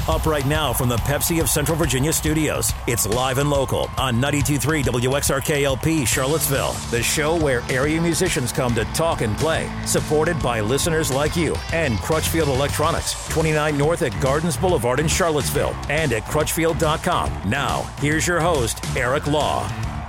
Up right now from the Pepsi of Central Virginia studios. It's Live and Local on 92.3 WXRK-LP Charlottesville, the show where area musicians come to talk and play, supported by listeners like you and Crutchfield Electronics, 29 North at Gardens Boulevard in Charlottesville and at crutchfield.com. Now, here's your host, Eric Law.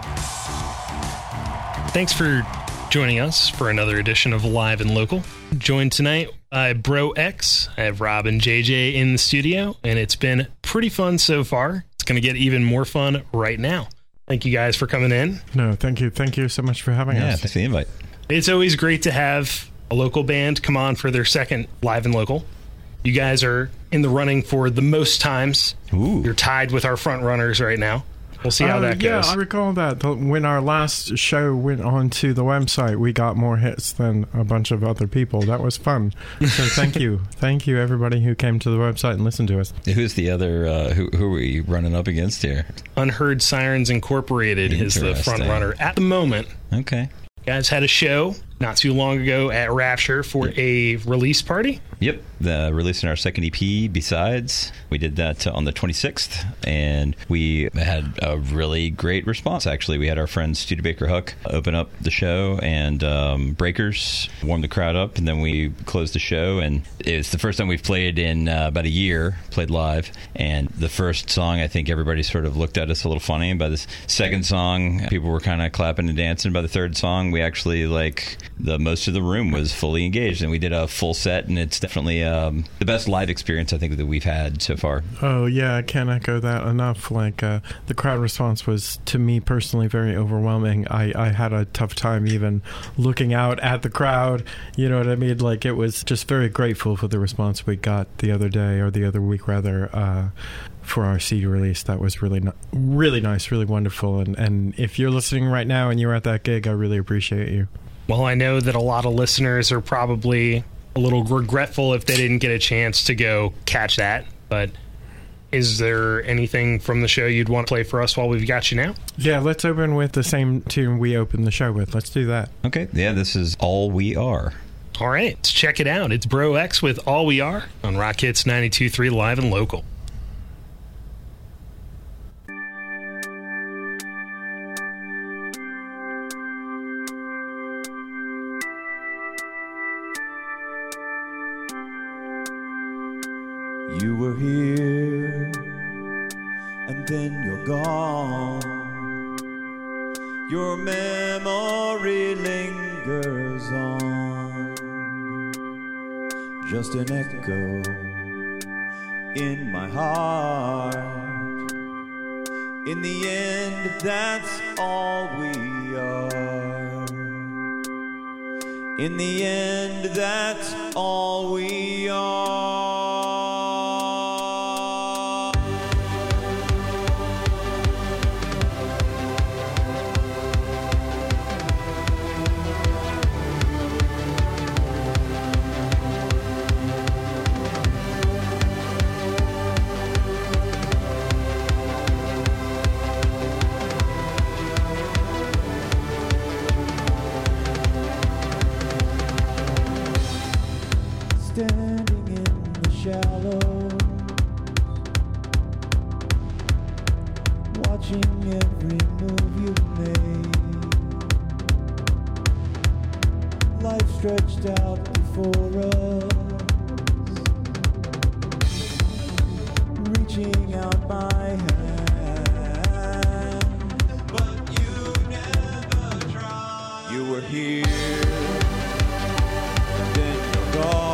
Thanks for joining us for another edition of Live and Local. Joined tonight by Bro X. I have Rob and JJ in the studio, and it's been pretty fun so far. It's going to get even more fun right now. Thank you guys for coming in. No, thank you. Thank you so much for having us. Yeah, thanks for the invite. It's always great to have a local band come on for their second Live and Local. You guys are in the running for the most times. Ooh. You're tied with our front runners right now. We'll see how that goes. Yeah, I recall that. When our last show went onto the website, we got more hits than a bunch of other people. That was fun. So thank you. Thank you, everybody who came to the website and listened to us. Who's the other, who are we running up against here? Unheard Sirens Incorporated is the front runner at the moment. Okay. You guys had a show not too long ago at Rapture for a release party. Yep, releasing our second EP, Besides. We did that on the 26th, and we had a really great response, actually. We had our friend Studebaker Huck open up the show, and Breakers warmed the crowd up, and then we closed the show, and it's the first time we've played in about a year, played live, and the first song, I think everybody sort of looked at us a little funny. By the second song, people were kind of clapping and dancing. By the third song, we actually, most of the room was fully engaged, and we did a full set, and it's definitely the best live experience I think that we've had so far. Oh yeah, I can't echo that enough. The crowd response was, to me personally, very overwhelming. I had a tough time even looking out at the crowd, you know what I mean? It was just very grateful for the response we got the other day, or the other week rather, for our CD release. That was really nice, really wonderful, and if you're listening right now and you're at that gig, I really appreciate you. Well, I know that a lot of listeners are probably a little regretful if they didn't get a chance to go catch that, but is there anything from the show you'd want to play for us while we've got you now? Yeah, let's open with the same tune we opened the show with. Let's do that. Okay, yeah, this is All We Are. All right, let's check it out. It's Bro X with All We Are on Rock Hits 92.3 Live and Local. You were here, and then you're gone. Your memory lingers on, just an echo in my heart. In the end, that's all we are. In the end, that's all we are. Standing in the shallows, watching every move you made. Life stretched out before us, reaching out my hand, but you never tried. You were here, then you're gone.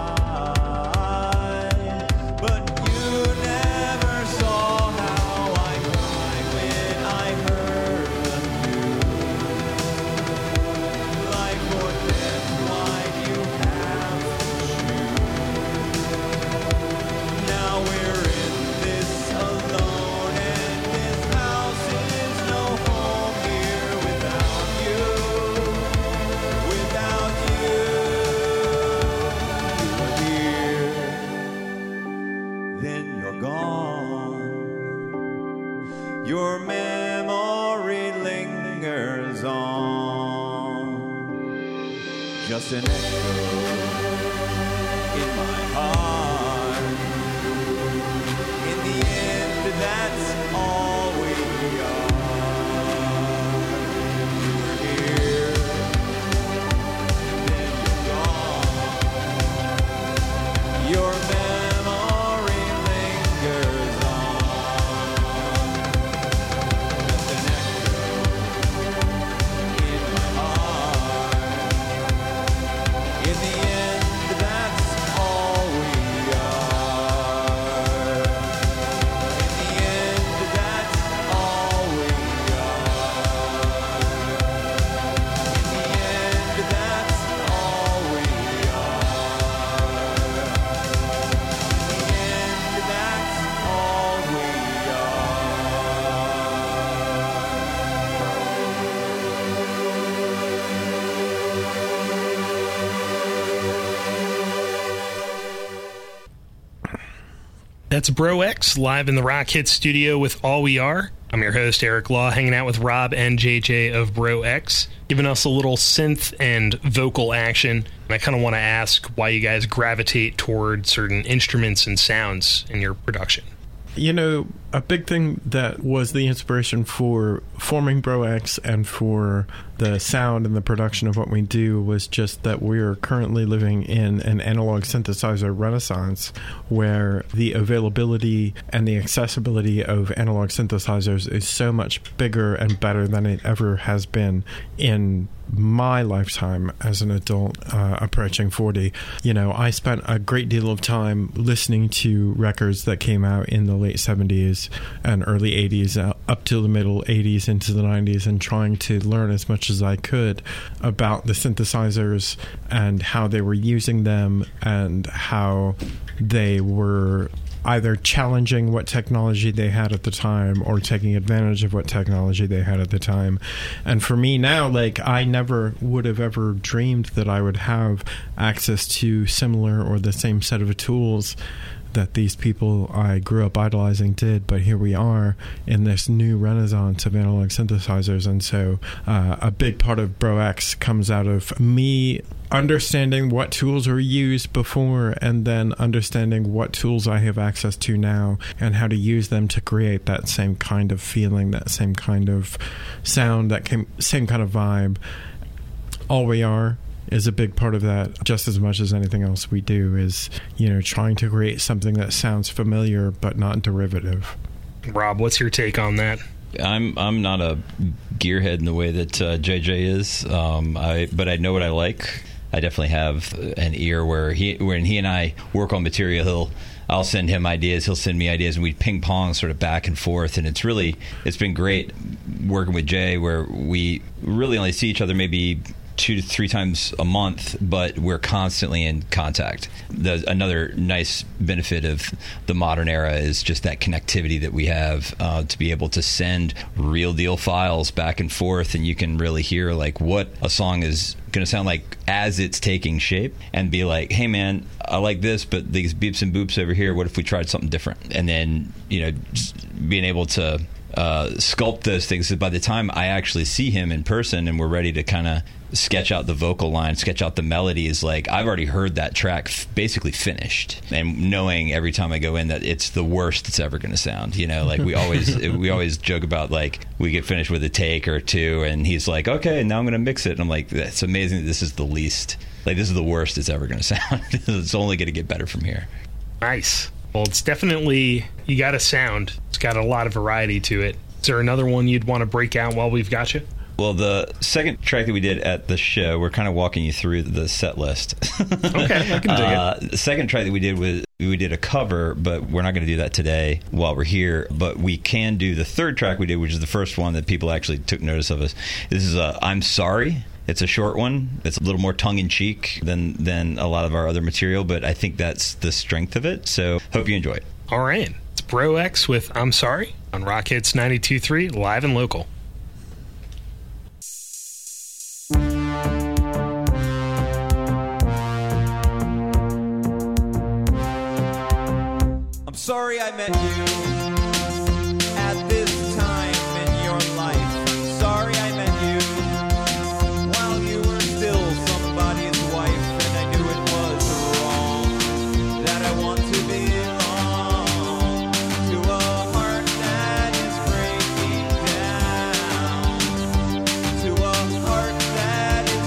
But you never saw how I then you're gone. Your memory lingers on, just an echo in my heart. In the end, that's all we are. You were here, then you're gone. Your memory lingers on, just an echo in my heart. In the end, that's all we are. In the end, that's all we are. In the end, that's all we are. In the end, that's all we That's Bro X live in the Rock Hit studio with All We Are. I'm your host, Eric Law, hanging out with Rob and JJ of Bro X, giving us a little synth and vocal action. And I kind of want to ask why you guys gravitate toward certain instruments and sounds in your production. You know, a big thing that was the inspiration for forming Bro X and for the sound and the production of what we do was just that we're currently living in an analog synthesizer renaissance where the availability and the accessibility of analog synthesizers is so much bigger and better than it ever has been in my lifetime as an adult approaching 40. You know, I spent a great deal of time listening to records that came out in the late 70s and early 80s up to the middle 80s into the 90s and trying to learn as much as I could about the synthesizers and how they were using them and how they were either challenging what technology they had at the time or taking advantage of what technology they had at the time. And for me now, like, I never would have ever dreamed that I would have access to similar or the same set of tools that these people I grew up idolizing did, but here we are in this new renaissance of analog synthesizers. And so a big part of Bro X comes out of me understanding what tools were used before and then understanding what tools I have access to now and how to use them to create that same kind of feeling, that same kind of sound, that same kind of vibe. All We Are is a big part of that, just as much as anything else we do, is, you know, trying to create something that sounds familiar but not derivative. Rob, what's your take on that? I'm not a gearhead in the way that JJ is, but I know what I like. I definitely have an ear where when he and I work on material, I'll send him ideas, he'll send me ideas, and we ping pong sort of back and forth. And it's been great working with Jay, where we really only see each other maybe 2 to 3 times a month, but we're constantly in contact. Another nice benefit of the modern era is just that connectivity that we have to be able to send real deal files back and forth, and you can really hear like what a song is going to sound like as it's taking shape, and be like, hey man, I like this, but these beeps and boops over here, what if we tried something different? And then, you know, just being able to sculpt those things, so by the time I actually see him in person and we're ready to kind of sketch out the vocal line, sketch out the melody, is like I've already heard that track basically finished, and knowing every time I go in that it's the worst it's ever going to sound. You know, like we always joke about, like, we get finished with a take or two and he's like, okay, now I'm going to mix it, and I'm like, that's amazing that this is the least, like, this is the worst it's ever going to sound. It's only going to get better from here. Nice. Well, it's definitely, you got a sound. It's got a lot of variety to it. Is there another one you'd want to break out while we've got you? Well, the second track that we did at the show, we're kind of walking you through the set list. Okay, I can dig it. The second track that we did a cover, but we're not going to do that today while we're here. But we can do the third track we did, which is the first one that people actually took notice of us. This is I'm Sorry. It's a short one. It's a little more tongue-in-cheek than a lot of our other material, but I think that's the strength of it. So hope you enjoy it. All right. It's Bro X with I'm Sorry on Rock Hits 92.3, live and local. I'm sorry I met you at this time in your life. I'm sorry I met you while you were still somebody's wife, and I knew it was wrong that I want to belong to a heart that is breaking down, to a heart that is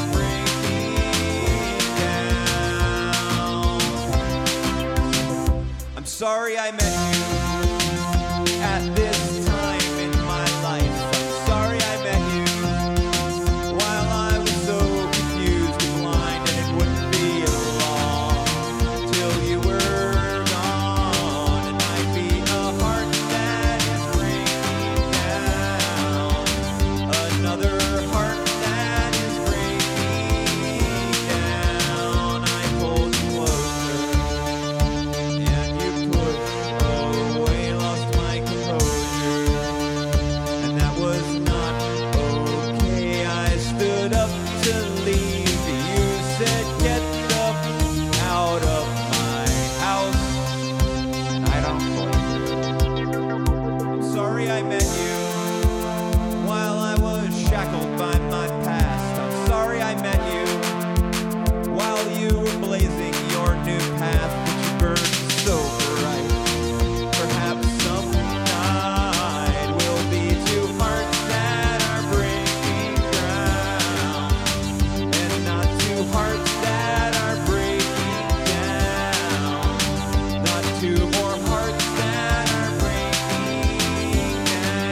breaking down. I'm sorry I met you at this time in my life. I'm sorry I met you while I was so confused and blind, and it wouldn't be long till you were gone, and I'd be a heart that is breaking down, another heart that is breaking down. I pulled closer and you pushed away, lost my composure, and that was not okay. I stood up to leave. You said, get up out of my house, and I don't blame you. I'm sorry I met you while I was shackled by my past. I'm sorry I met you while you were blazing your new path, which you burned so bright. Perhaps some night we'll be two hearts that are breaking ground, and not two hearts that are breaking down, not two more hearts that are breaking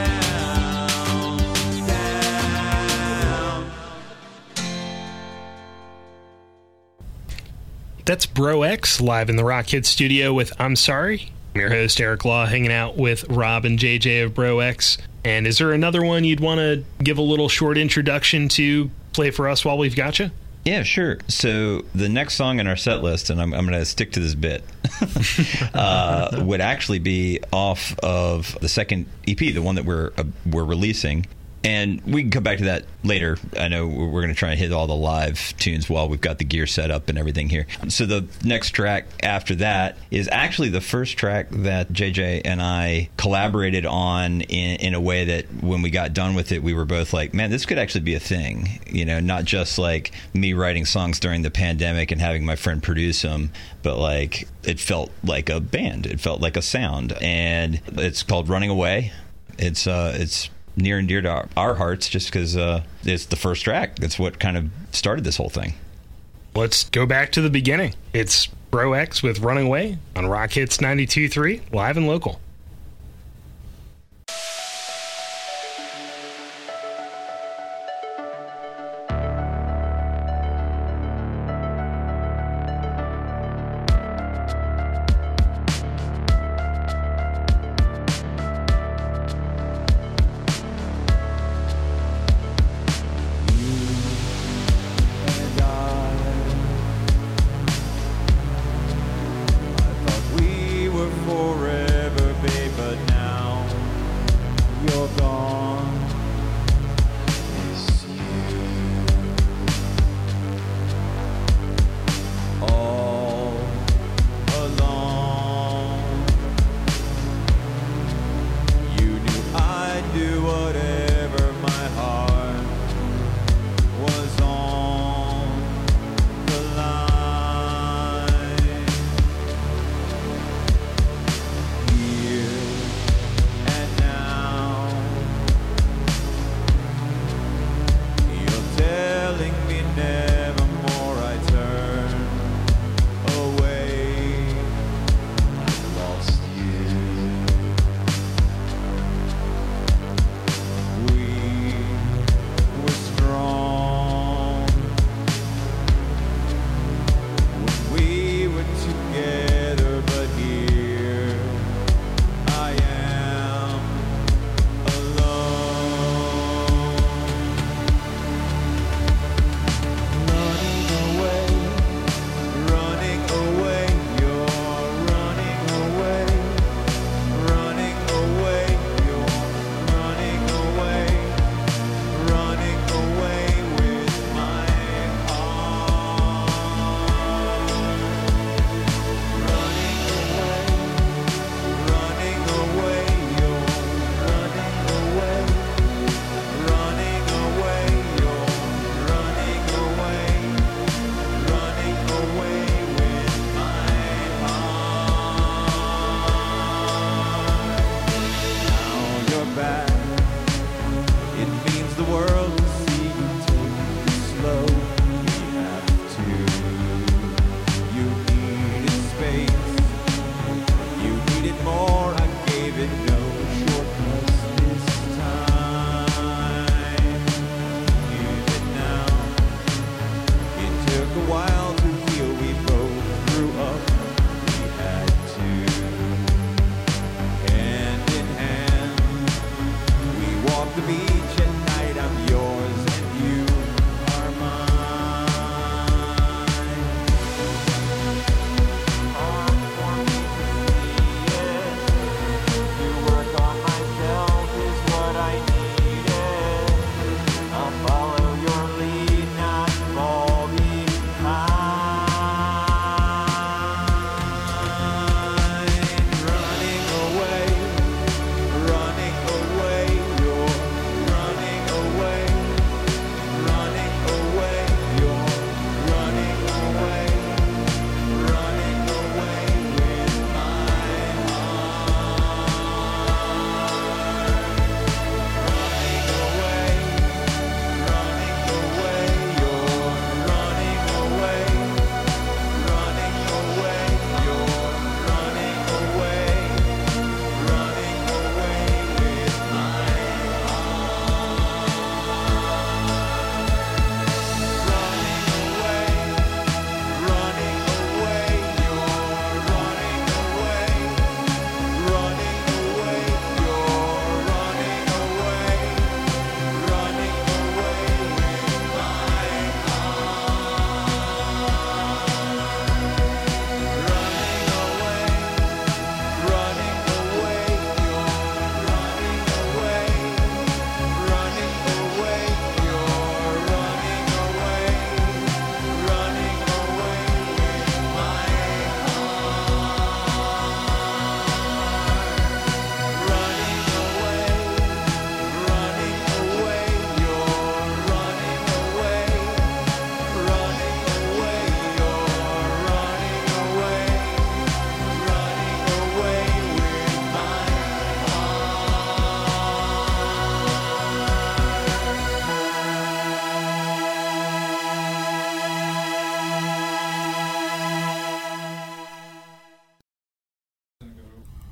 down. That's Bro X live in the Rock Hit studio with I'm Sorry. I'm your host, Eric Law, hanging out with Rob and JJ of Bro X. And is there another one you'd want to give a little short introduction to play for us while we've got you? Yeah, sure. So the next song in our set list, and I'm going to stick to this bit, would actually be off of the second EP, the one that we're releasing. And we can come back to that later. I know we're going to try and hit all the live tunes while we've got the gear set up and everything here. So the next track after that is actually the first track that JJ and I collaborated on in a way that when we got done with it, we were both like, man, this could actually be a thing. You know, not just like me writing songs during the pandemic and having my friend produce them, but like it felt like a band. It felt like a sound. And it's called Running Away. It's near and dear to our hearts just because it's the first track. That's what kind of started this whole thing. Let's go back to the beginning. It's Bro X with Running Away on Rock Hits 92.3, live and local. I thought we were forever,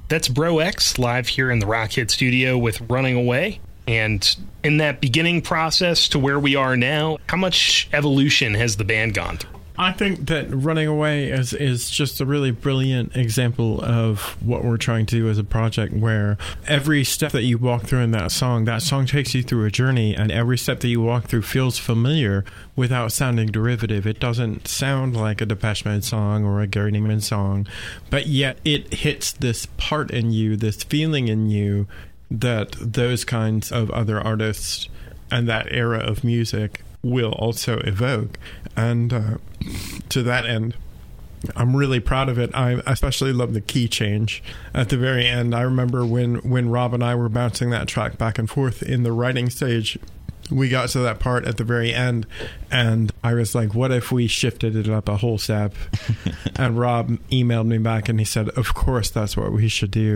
That's Bro X live here in the Rock Hit studio with Running Away. And in that beginning process to where we are now, how much evolution has the band gone through? I think that Running Away is just a really brilliant example of what we're trying to do as a project, where every step that you walk through in that song takes you through a journey, and every step that you walk through feels familiar without sounding derivative. It doesn't sound like a Depeche Mode song or a Gary Numan song, but yet it hits this part in you, this feeling in you that those kinds of other artists and that era of music will also evoke. And to that end, I'm really proud of it. I especially love the key change at the very end. I remember when Rob and I were bouncing that track back and forth in the writing stage, we got to that part at the very end, and I was like, what if we shifted it up a whole step? And Rob emailed me back and he said, of course, that's what we should do.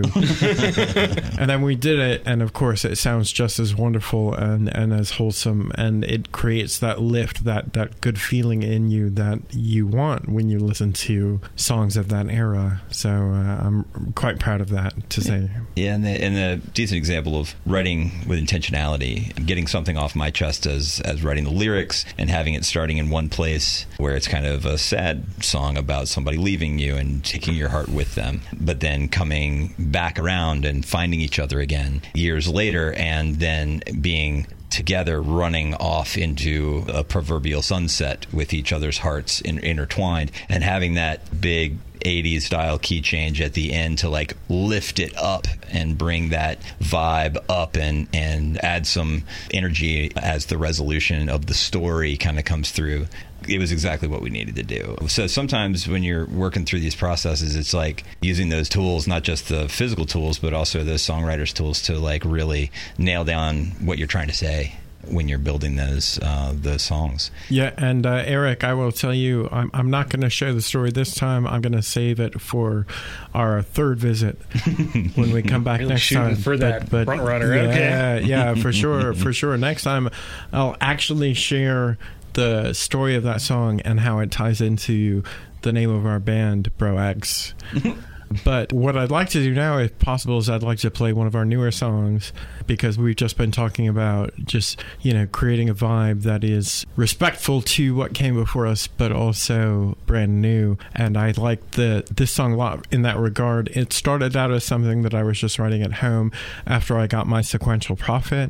And then we did it, and of course it sounds just as wonderful and as wholesome, and it creates that lift, that good feeling in you that you want when you listen to songs of that era. So I'm quite proud of that, to say. Yeah, and a decent example of writing with intentionality, getting something off my chest as writing the lyrics and having it starting in one place where it's kind of a sad song about somebody leaving you and taking your heart with them, but then coming back around and finding each other again years later, and then being together running off into a proverbial sunset with each other's hearts intertwined, and having that big 80s style key change at the end to like lift it up and bring that vibe up and add some energy as the resolution of the story kind of comes through. It was exactly what we needed to do. So sometimes when you're working through these processes, it's like using those tools, not just the physical tools, but also those songwriters' tools to like really nail down what you're trying to say when you're building those songs. Yeah, and Eric, I will tell you, I'm not going to share the story this time. I'm going to save it for our third visit when we come back really next time. For that front runner, yeah, okay. Yeah, for sure. Next time, I'll actually share the story of that song and how it ties into the name of our band, Bro X. But what I'd like to do now, if possible, is I'd like to play one of our newer songs, because we've just been talking about just, creating a vibe that is respectful to what came before us, but also brand new. And I like this song a lot in that regard. It started out as something that I was just writing at home after I got my Sequential Prophet.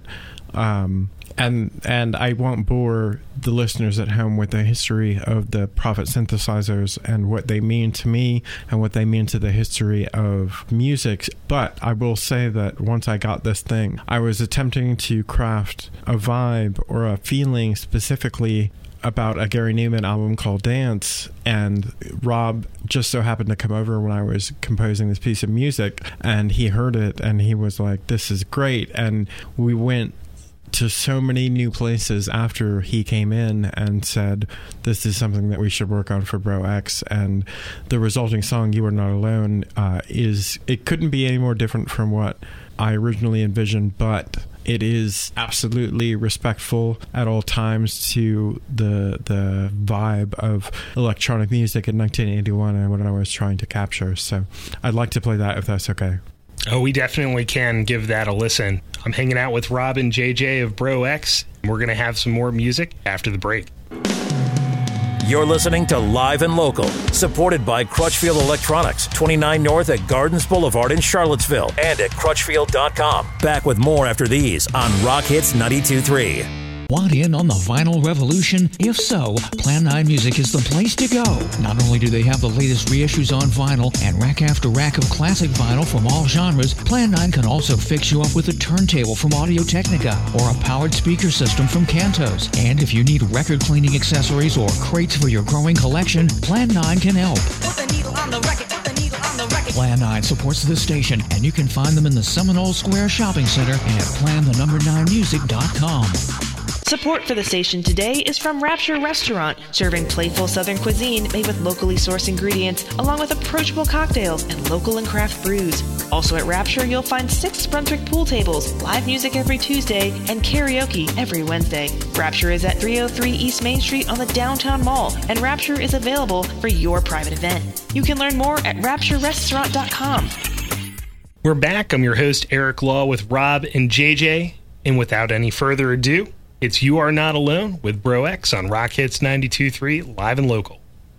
And I won't bore the listeners at home with the history of the Prophet synthesizers and what they mean to me and what they mean to the history of music. But I will say that once I got this thing, I was attempting to craft a vibe or a feeling specifically about a Gary Numan album called Dance, and Rob just so happened to come over when I was composing this piece of music, and he heard it and he was like, this is great. And we went to so many new places after he came in and said, this is something that we should work on for Bro X. And the resulting song, You Are Not Alone, it couldn't be any more different from what I originally envisioned, but it is absolutely respectful at all times to the vibe of electronic music in 1981 and what I was trying to capture. So I'd like to play that, if that's okay. Oh, we definitely can give that a listen. I'm hanging out with Rob and JJ of Bro X. We're going to have some more music after the break. You're listening to Live and Local, supported by Crutchfield Electronics, 29 North at Gardens Boulevard in Charlottesville, and at crutchfield.com. Back with more after these on Rock Hits 92.3. Want in on the vinyl revolution? If so, Plan 9 Music is the place to go. Not only do they have the latest reissues on vinyl and rack after rack of classic vinyl from all genres, Plan 9 can also fix you up with a turntable from Audio-Technica or a powered speaker system from Cantos. And if you need record cleaning accessories or crates for your growing collection, Plan 9 can help. Put the needle on the record, put the needle on the record. Plan 9 supports the station, and you can find them in the Seminole Square Shopping Center and at plan9music.com. Support for the station today is from Rapture Restaurant, serving playful Southern cuisine made with locally sourced ingredients, along with approachable cocktails and local and craft brews. Also at Rapture, you'll find 6 Brunswick pool tables, live music every Tuesday, and karaoke every Wednesday. Rapture is at 303 East Main Street on the Downtown Mall, and Rapture is available for your private event. You can learn more at rapturerestaurant.com. We're back. I'm your host, Eric Law, with Rob and JJ. And without any further ado, it's You Are Not Alone with Bro X on Rock Hits 92.3, live and local.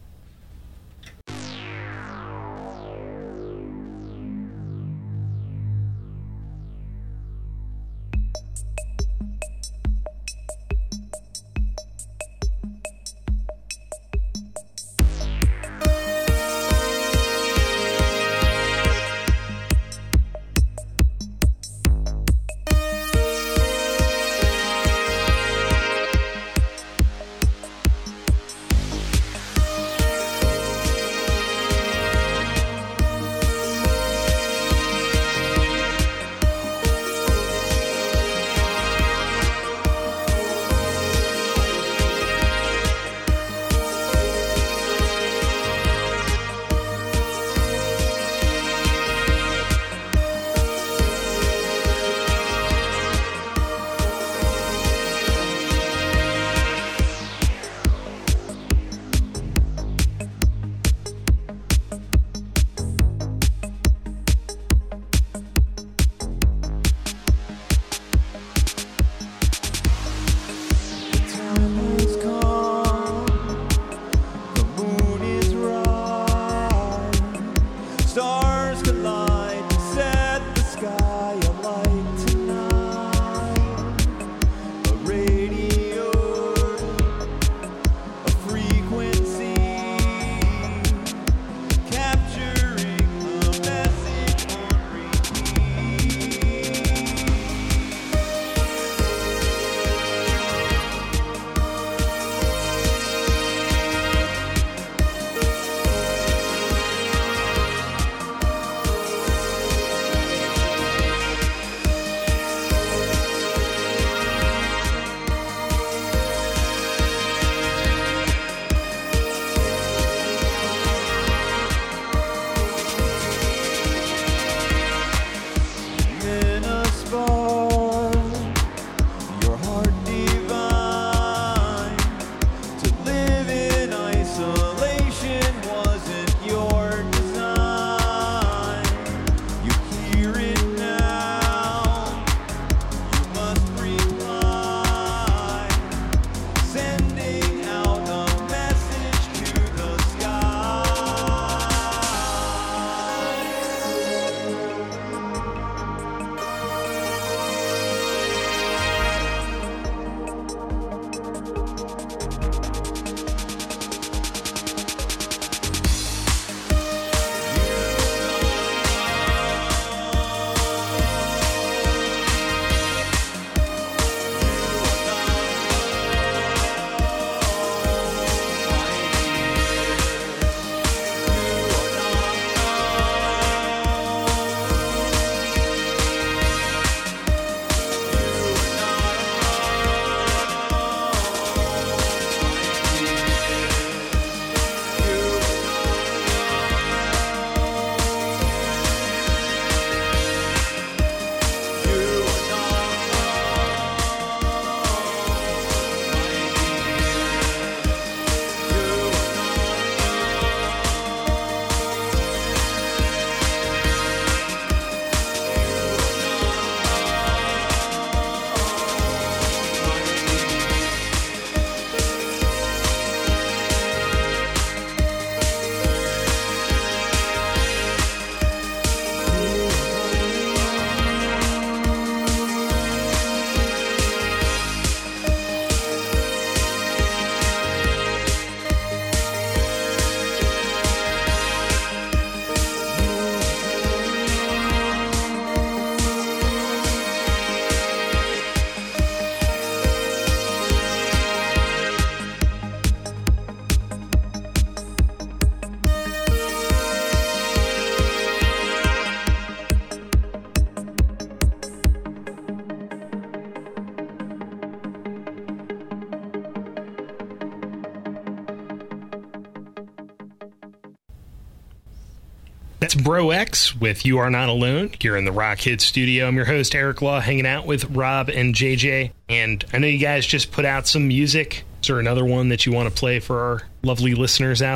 That's Bro X with You Are Not Alone here in the Rock Hits studio. I'm your host, Eric Law, hanging out with Rob and JJ. And I know you guys just put out some music. Is there another one that you want to play for our lovely listeners out there?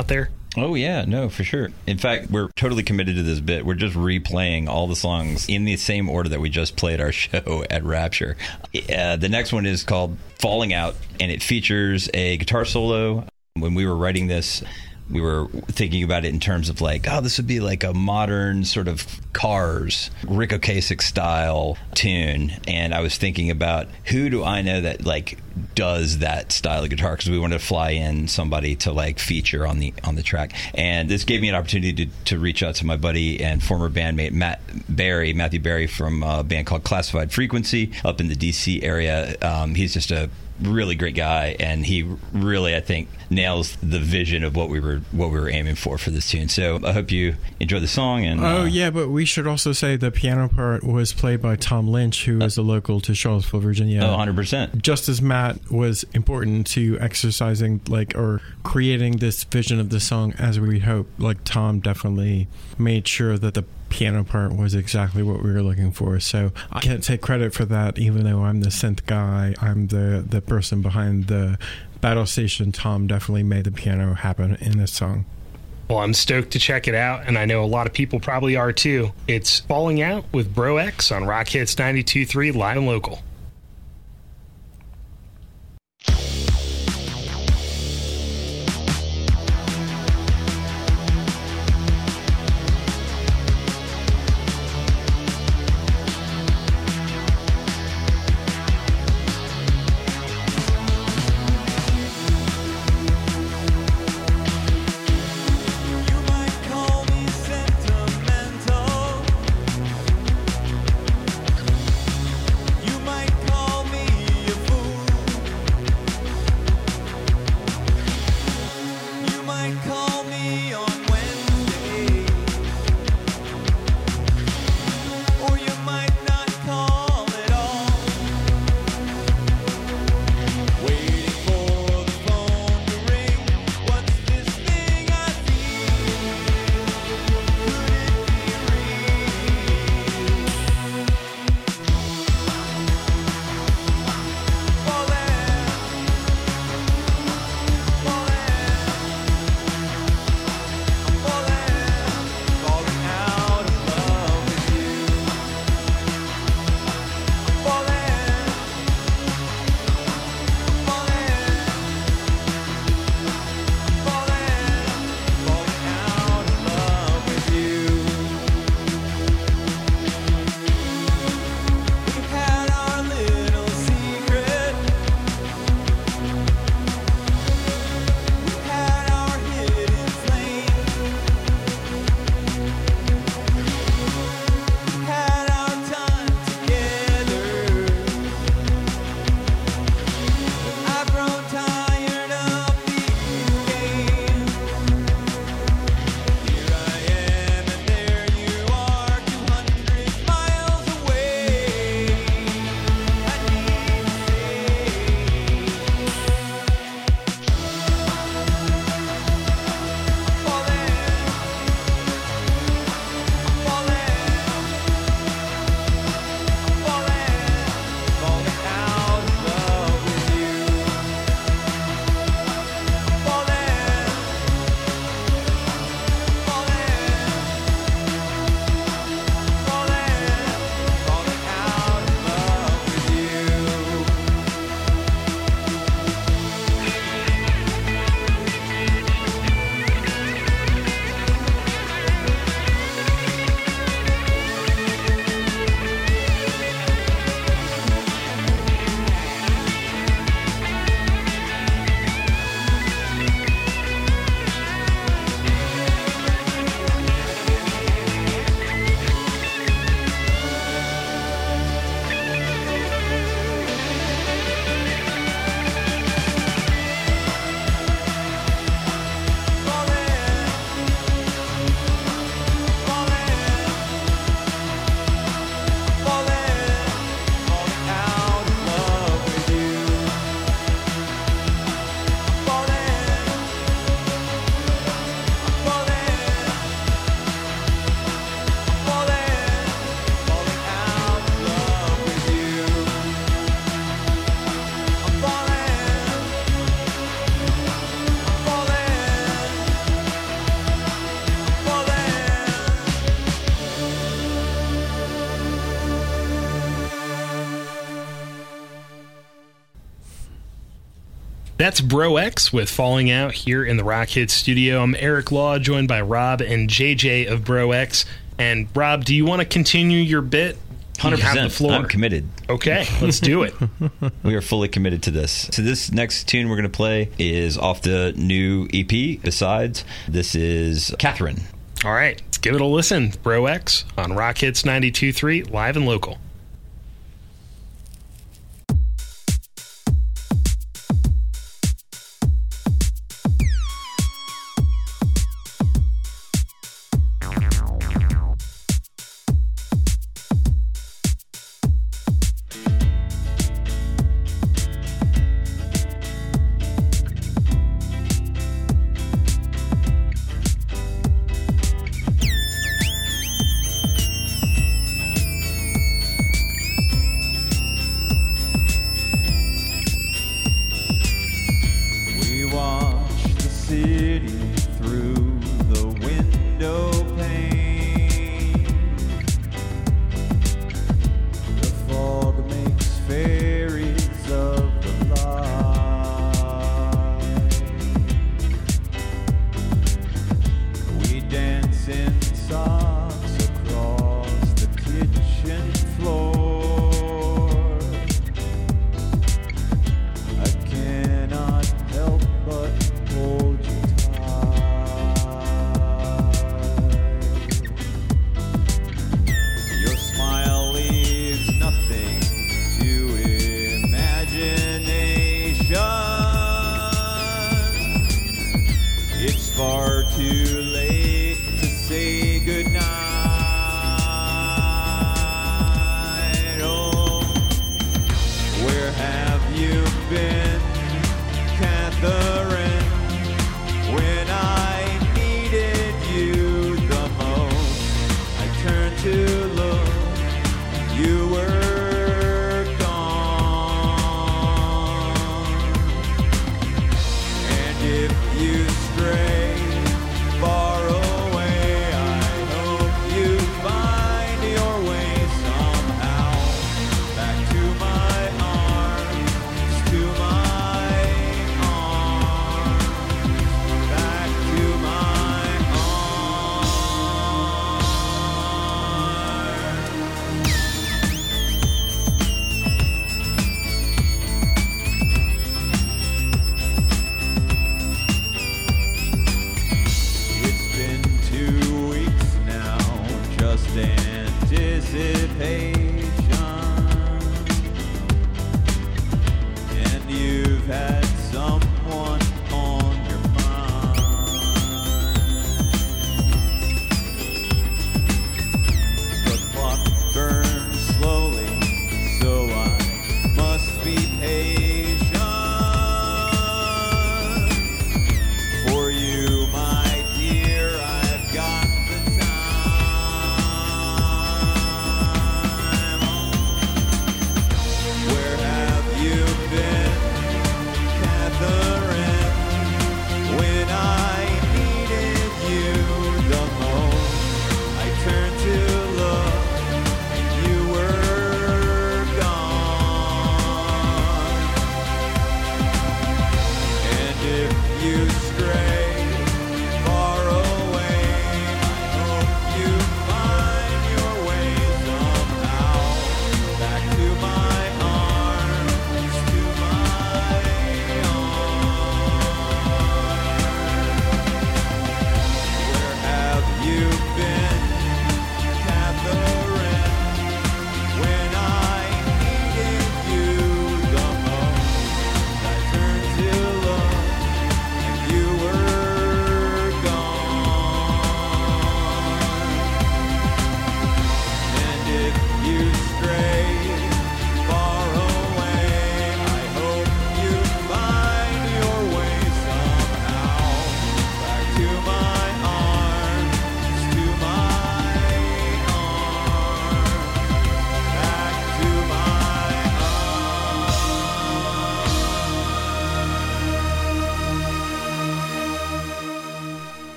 Oh, yeah, no, for sure. In fact, we're totally committed to this bit. We're just replaying all the songs in the same order that we just played our show at Rapture. The next one is called Falling Out, and it features a guitar solo. When we were writing this, we were thinking about it in terms of like, oh, this would be like a modern sort of Cars, Rick Ocasek style tune. And I was thinking about who do I know that like does that style of guitar, because we wanted to fly in somebody to like feature on the track. And this gave me an opportunity to reach out to my buddy and former bandmate Matthew Berry from a band called Classified Frequency up in the DC area. He's just a really great guy, and he really, I think, nails the vision of what we were aiming for this tune. So I hope you enjoy the song. And yeah, but we should also say the piano part was played by Tom Lynch, who is a local to Charlottesville, Virginia. 100%. Just as Matt was important to exercising or creating this vision of the song as we hoped, like Tom definitely made sure that the piano part was exactly what we were looking for. So I can't take credit for that, even though I'm the synth guy. I'm the person behind the battle station. Tom definitely made the piano happen in this song. Well, I'm stoked to check it out, and I know a lot of people probably are too. It's Falling Out with Bro X on Rock Hits 92.3 Live and Local. You might call me sentimental. You might That's Bro X with Falling Out here in the Rock Hits studio. I'm Eric Law, joined by Rob and JJ of Bro X. And Rob, do you want to continue your bit? 100%. You have the floor. I'm committed. Okay, let's do it. We are fully committed to this. So this next tune we're going to play is off the new EP. Besides, this is Catherine. All right, let's give it a listen. Bro X on Rock Hits 92.3, live and local.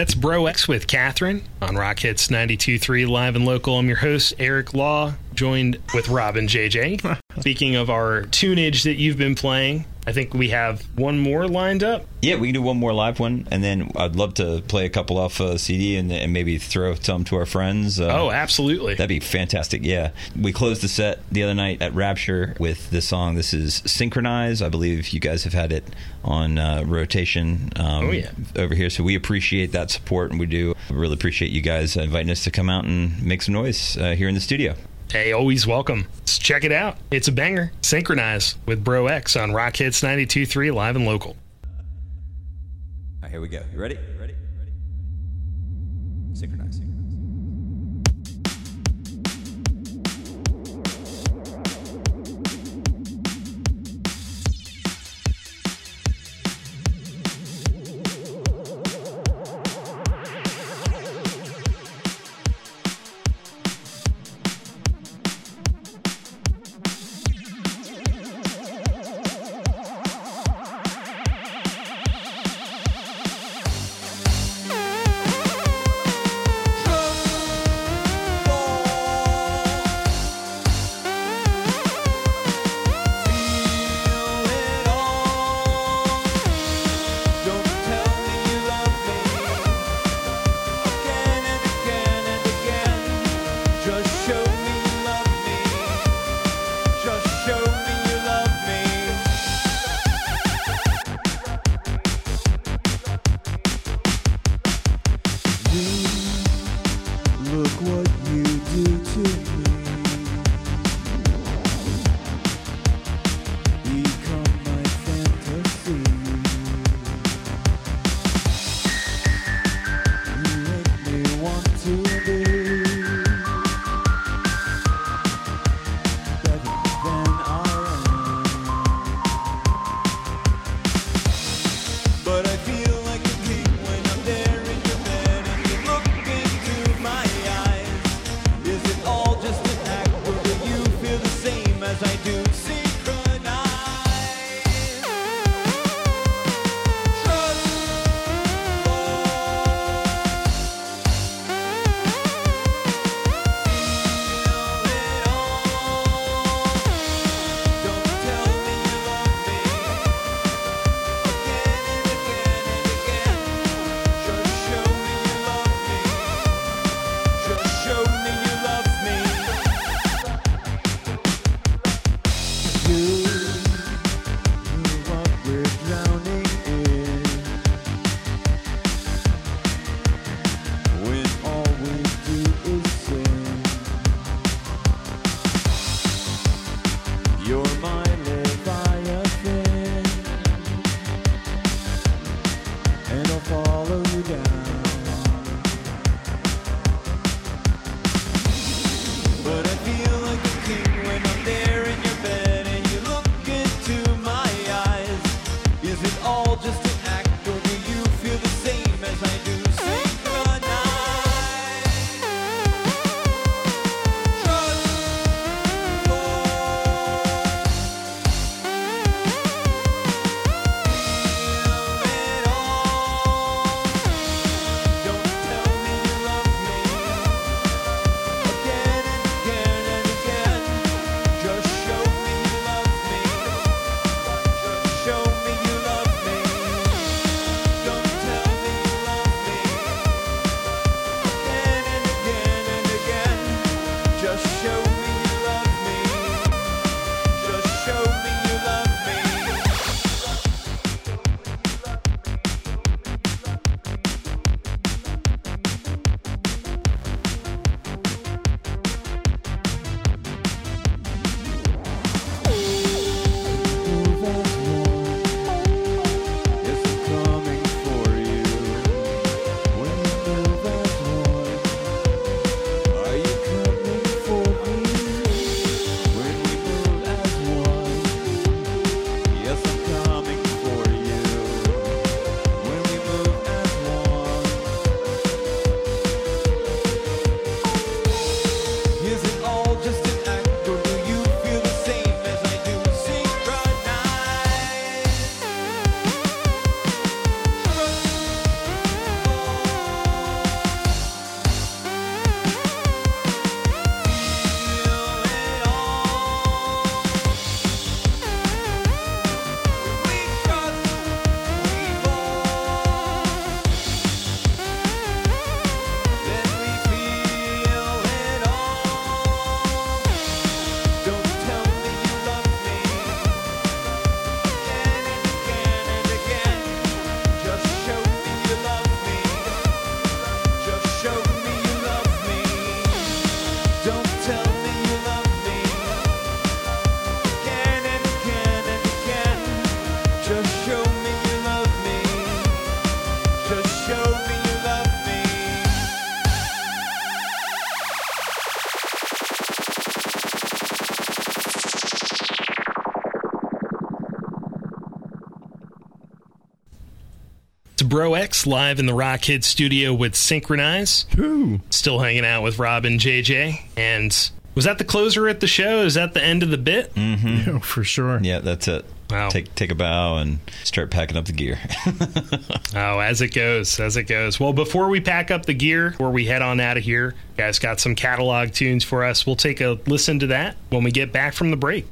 That's Bro X with Catherine on Rock Hits 92.3 Live and Local. I'm your host, Eric Law, joined with Robin JJ. Speaking of our tunage that you've been playing, I think we have one more lined up. Yeah, we can do one more live one, and then I'd love to play a couple off CD and maybe throw some to our friends. Oh, absolutely. That'd be fantastic, yeah. We closed the set the other night at Rapture with this song. This is Synchronize. I believe you guys have had it on rotation over here, so we appreciate that support, and we do really appreciate you guys inviting us to come out and make some noise here in the studio. Hey, always welcome. Let's check it out. It's a banger. Synchronize with Bro X on Rock Hits 92.3 Live and Local. All right, here we go. You ready? Ready? Synchronize. All just Bro X live in the Rock Hit studio with Synchronize. Ooh. Still hanging out with Rob and JJ. And was that the closer at the show? Is that the end of the bit? Mm-hmm. For sure. Yeah, that's it. Wow. Take a bow and start packing up the gear. Oh, as it goes. Well, before we pack up the gear, before we head on out of here, you guys got some catalog tunes for us. We'll take a listen to that when we get back from the break.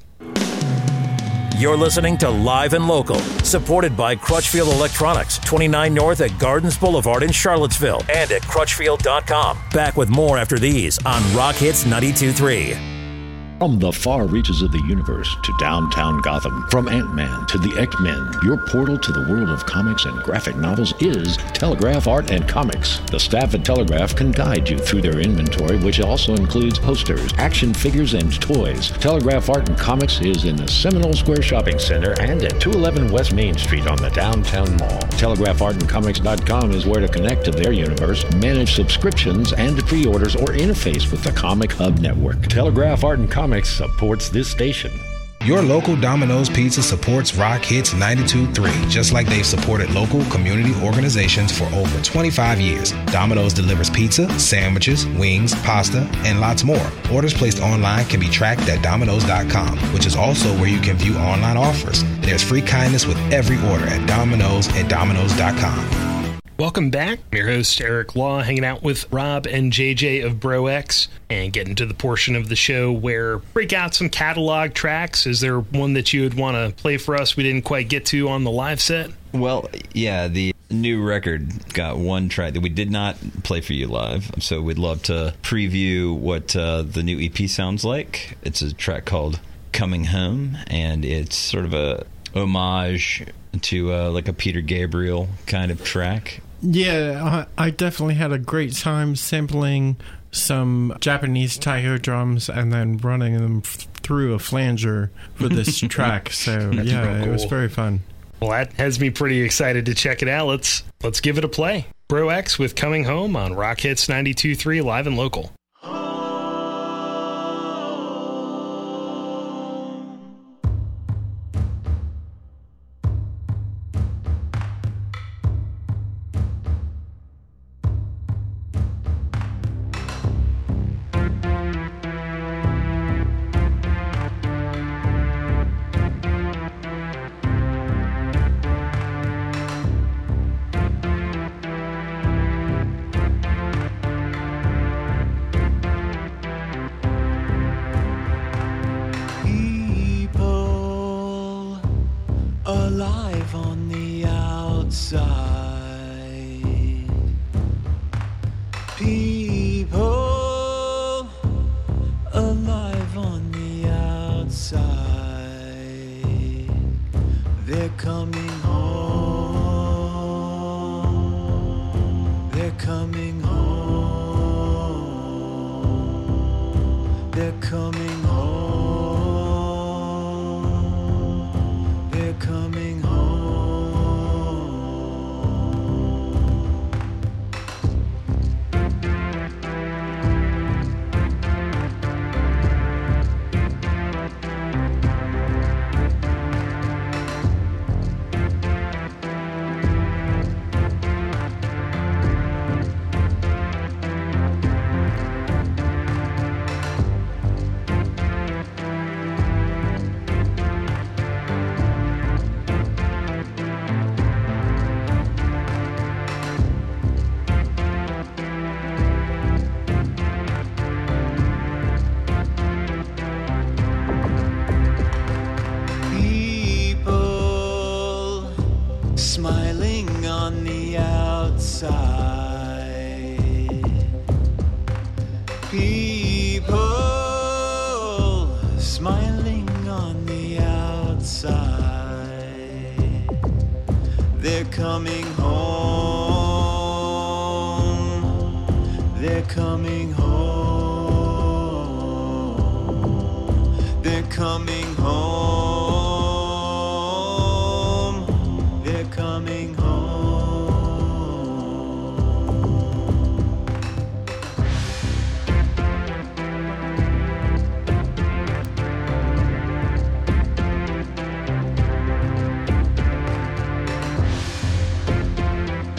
You're listening to Live and Local, supported by Crutchfield Electronics, 29 North at Gardens Boulevard in Charlottesville, and at crutchfield.com. Back with more after these on Rock Hits 92.3. From the far reaches of the universe to downtown Gotham, from Ant-Man to the X-Men, your portal to the world of comics and graphic novels is Telegraph Art and Comics. The staff at Telegraph can guide you through their inventory, which also includes posters, action figures, and toys. Telegraph Art and Comics is in the Seminole Square Shopping Center and at 211 West Main Street on the downtown mall. TelegraphArtandComics.com is where to connect to their universe, manage subscriptions and pre-orders, or interface with the Comic Hub Network. Telegraph Art and Comics supports this station. Your local Domino's Pizza supports Rock Hits 92.3, just like they've supported local community organizations for over 25 years. Domino's delivers pizza, sandwiches, wings, pasta, and lots more. Orders placed online can be tracked at Domino's.com, which is also where you can view online offers. There's free kindness with every order at Domino's and Domino's.com. Welcome back. I'm your host, Eric Law, hanging out with Rob and JJ of Bro X and getting to the portion of the show where break out some catalog tracks. Is there one that you would want to play for us we didn't quite get to on the live set? Well, yeah, the new record got one track that we did not play for you live, so we'd love to preview what the new EP sounds like. It's a track called Coming Home, and it's sort of a homage to like a Peter Gabriel kind of track. Yeah, I definitely had a great time sampling some Japanese Taiho drums and then running them through a flanger for this track. So yeah, it was very fun. Well, that has me pretty excited to check it out. Let's give it a play. Bro X with Coming Home on Rock Hits 92.3 Live and Local. Alive on the outside, people alive on the outside, they're coming home, they're coming home, they're coming home. Coming smiling on the outside, people smiling on the outside, they're coming home, they're coming home, they're coming home. Coming home.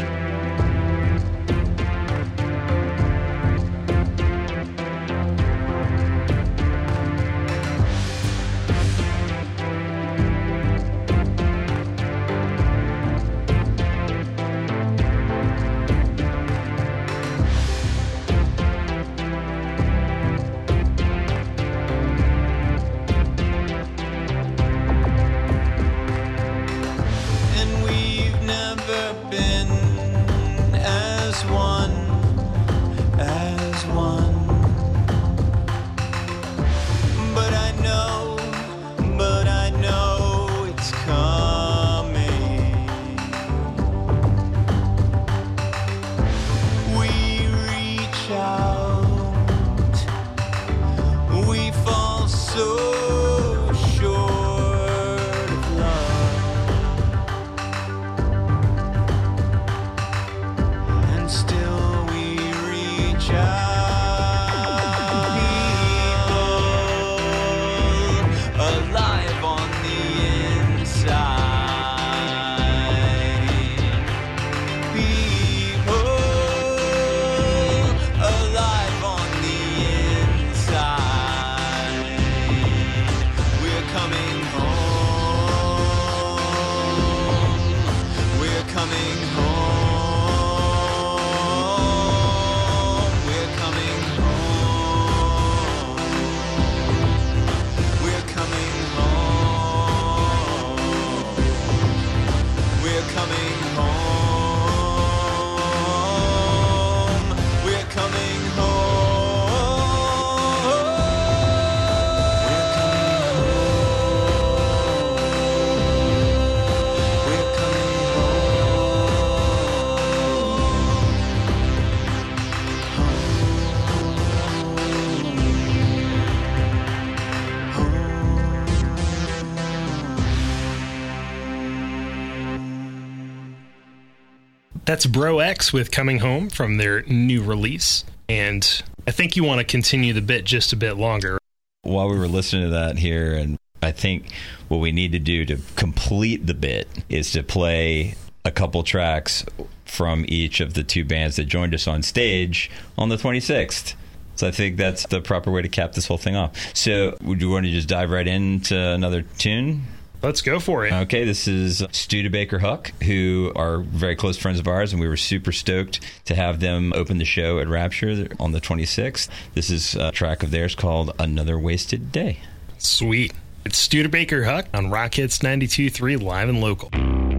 That's Bro X with Coming Home from their new release. And I think you want to continue the bit just a bit longer. While we were listening to that here, and I think what we need to do to complete the bit is to play a couple tracks from each of the two bands that joined us on stage on the 26th. So I think that's the proper way to cap this whole thing off. So would you want to just dive right into another tune? Let's go for it. Okay, this is Studebaker Huck, who are very close friends of ours, and we were super stoked to have them open the show at Rapture on the 26th. This is a track of theirs called Another Wasted Day. Sweet. It's Studebaker Huck on Rock Hits 92.3 Live and Local.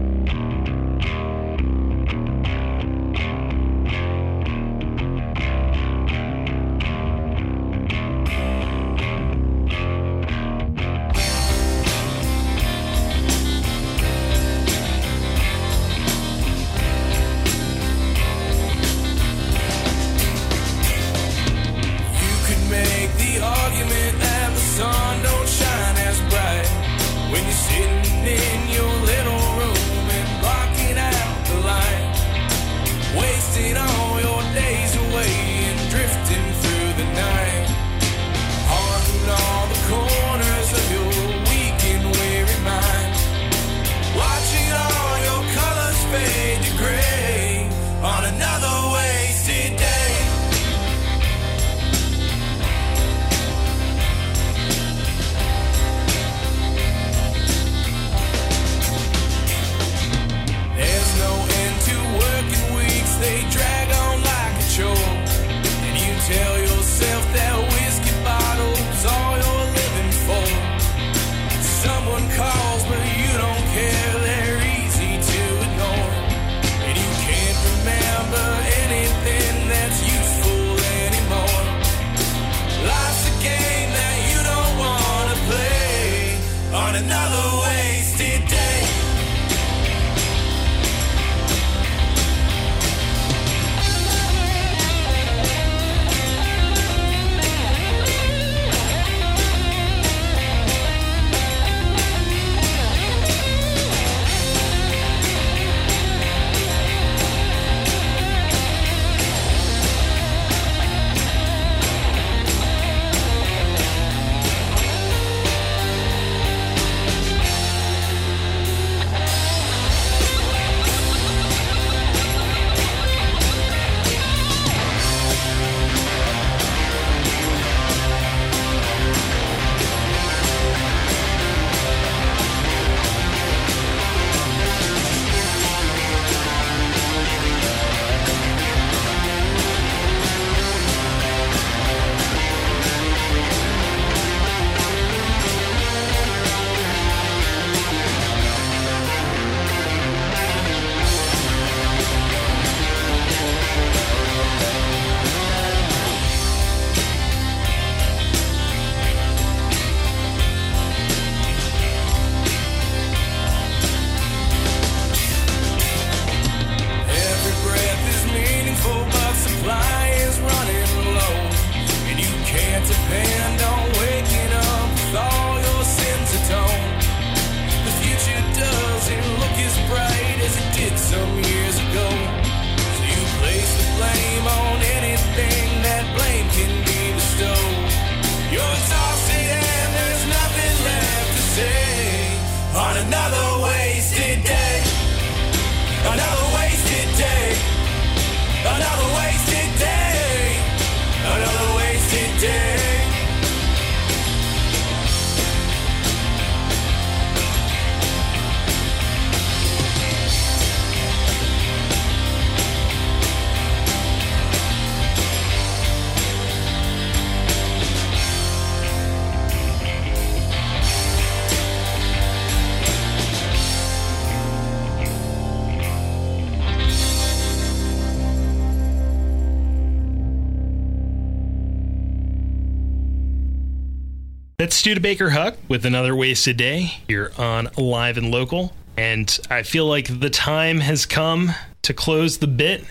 That's Studebaker Huck with Another Wasted Day here on Live and Local. And I feel like the time has come to close the bit.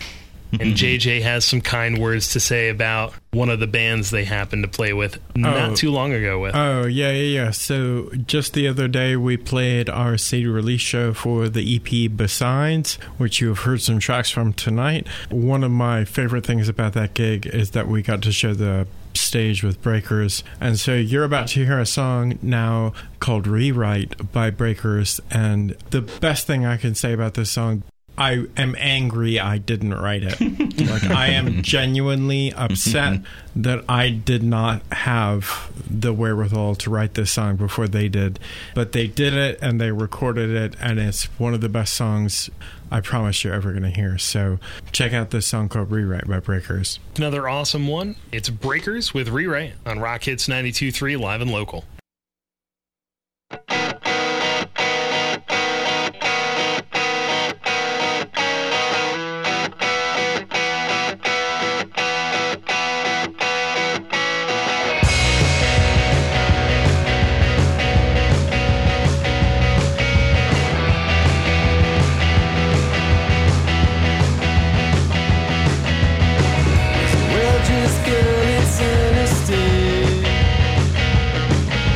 And JJ has some kind words to say about one of the bands they happened to play with not too long ago with. Oh, yeah. So just the other day, we played our CD release show for the EP Besides, which you have heard some tracks from tonight. One of my favorite things about that gig is that we got to share the stage with Breakers, and so you're about to hear a song now called Rewrite by Breakers. And the best thing I can say about this song, I am angry I didn't write it. Like, I am genuinely upset that I did not have the wherewithal to write this song before they did. But they did it, and they recorded it, and it's one of the best songs I promise you're ever going to hear. So check out this song called Rewrite by Breakers. Another awesome one. It's Breakers with Rewrite on Rock Hits 92.3 Live and Local. Well, just girl, it's in a state.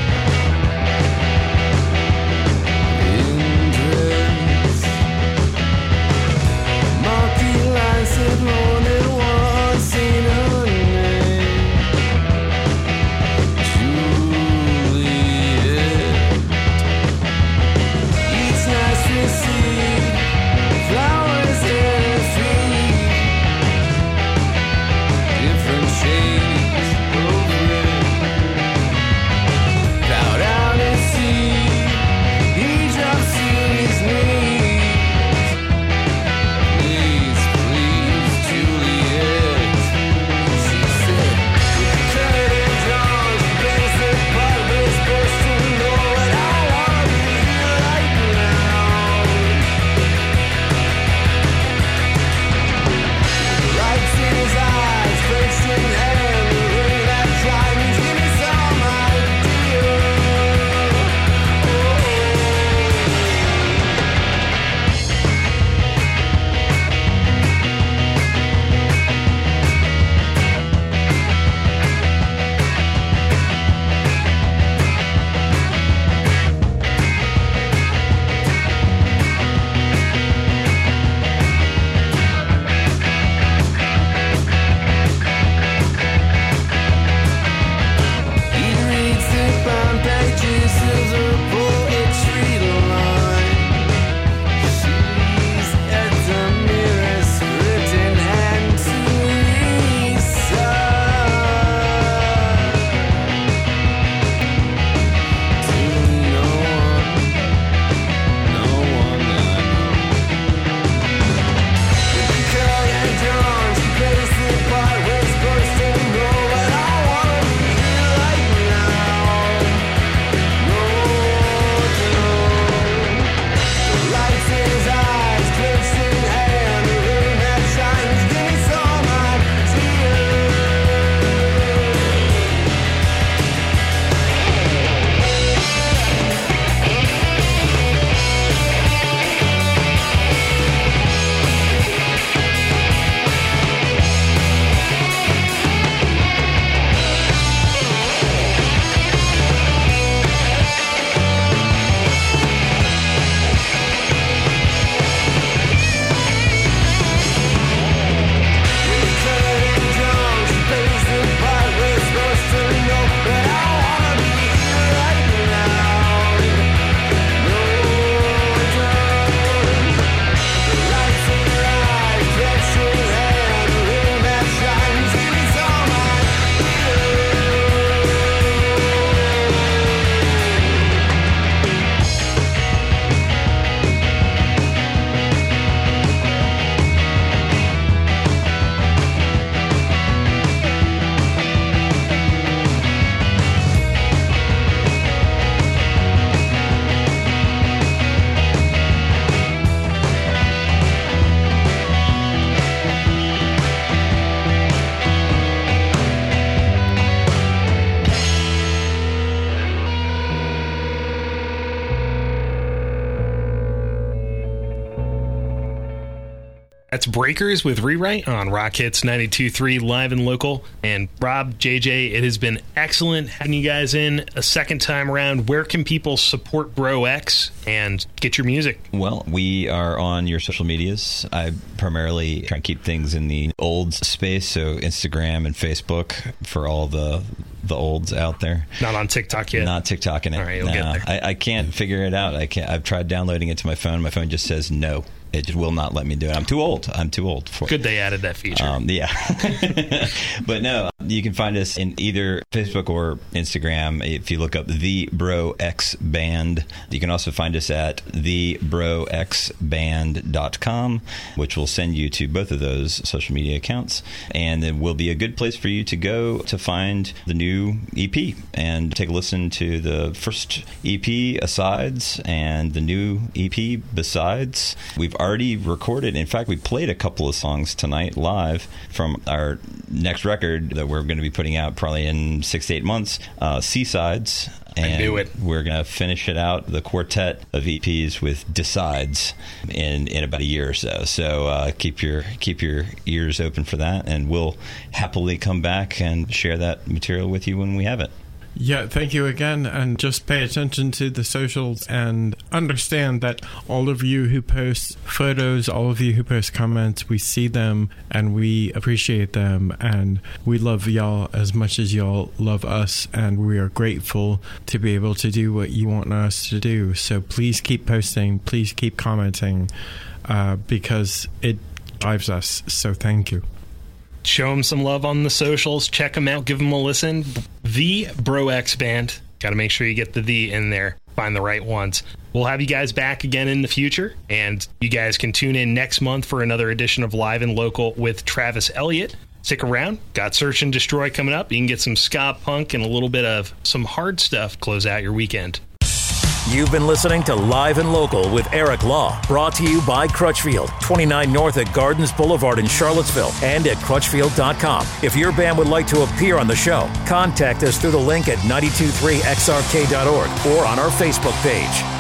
That's Breakers with Rewrite on Rock Hits 92.3 live and local. And Rob, JJ, it has been excellent having you guys in a second time around. Where can people support Bro X and get your music? Well, we are on your social medias. I primarily try and keep things in the old space, so Instagram and Facebook for all the olds out there. Not on TikTok yet? Not TikToking it. All right, you'll get there. I can't figure it out. I've tried downloading it to my phone. My phone just says no. It just will not let me do it. I'm too old for it. Good they added that feature. Yeah. But no, you can find us in either Facebook or Instagram if you look up The Bro X Band. You can also find us at thebroxband.com, which will send you to both of those social media accounts. And it will be a good place for you to go to find the new EP and take a listen to the first EP, Asides, and the new EP, Besides. We've already recorded. In fact, we played a couple of songs tonight live from our next record that we're going to be putting out probably in 6 to 8 months, Seasides. And I knew it. We're going to finish it out, the quartet of EPs, with Decides in about a year or so. So keep your ears open for that, and we'll happily come back and share that material with you when we have it. Yeah, thank you again, and just pay attention to the socials and understand that all of you who post photos, all of you who post comments, we see them and we appreciate them, and we love y'all as much as y'all love us, and we are grateful to be able to do what you want us to do. So please keep posting, please keep commenting, because it drives us. So thank you. Show them some love on the socials. Check them out. Give them a listen. The Bro X Band. Got to make sure you get the in there. Find the right ones. We'll have you guys back again in the future. And you guys can tune in next month for another edition of Live and Local with Travis Elliott. Stick around. Got Search and Destroy coming up. You can get some ska punk and a little bit of some hard stuff. Close out your weekend. You've been listening to Live and Local with Eric Law, brought to you by Crutchfield, 29 North at Gardens Boulevard in Charlottesville, and at Crutchfield.com. If your band would like to appear on the show, contact us through the link at 923xrk.org or on our Facebook page.